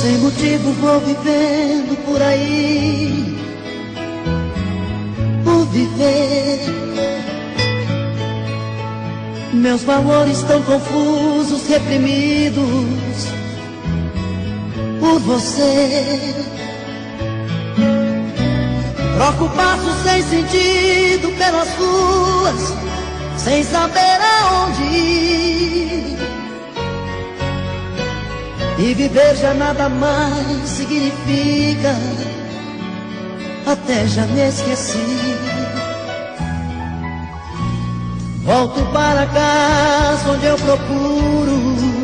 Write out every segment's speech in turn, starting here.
Sem motivo vou vivendo por aí, por viver. Meus valores tão confusos, reprimidos por você. Troco passos sem sentido pelas ruas, sem saber aonde ir. E viver já nada mais significa, até já me esqueci. Volto para casa onde eu procuro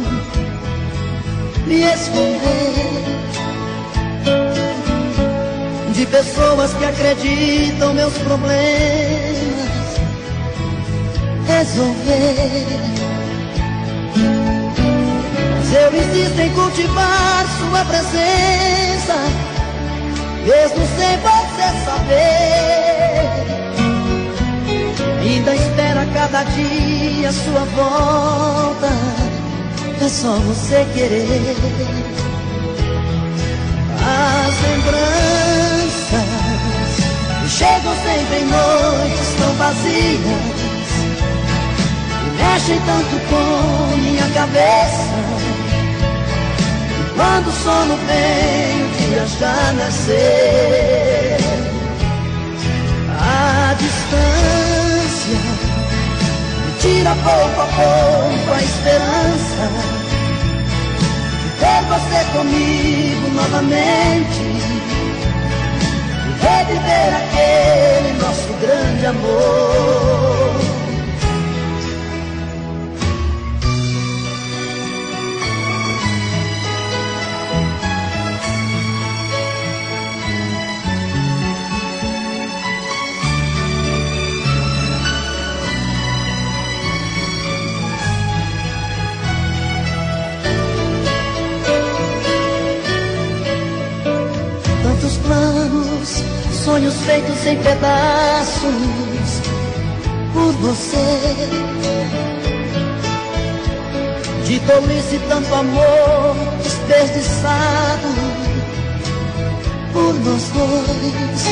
me esconder de pessoas que acreditam meus problemas resolver. Mas eu insisto em cultivar sua presença, mesmo sem você saber. Ainda espera cada dia sua volta, é só você querer. As lembranças chegam sempre em noites tão vazias e mexem tanto com minha cabeça. E quando o sono vem, o dia já nasceu. A distância me tira pouco a pouco a esperança de ter você comigo novamente e reviver aquele nosso grande amor. Tantos planos, sonhos feitos em pedaços por você. De tolice tanto amor desperdiçado por nós dois.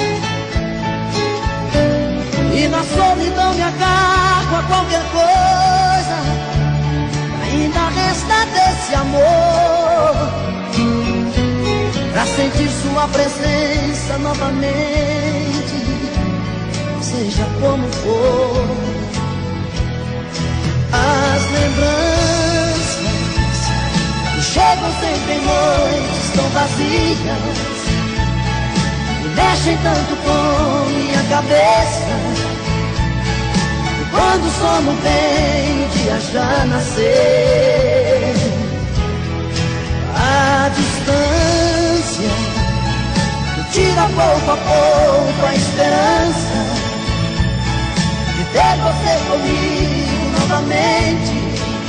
E na solidão me agarro a qualquer coisa, ainda resta desse amor, pra sentir sua presença novamente, seja como for. As lembranças que chegam sempre em noites tão vazias e mexem tanto com minha cabeça. E quando o sono vem, o dia já nasceu. A distância me tira pouco a pouco a esperança de ter você comigo novamente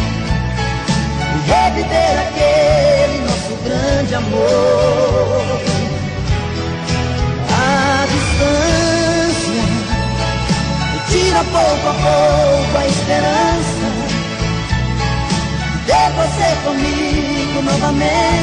e reviver aquele nosso grande amor. A distância me tira pouco a pouco a esperança de ter você comigo novamente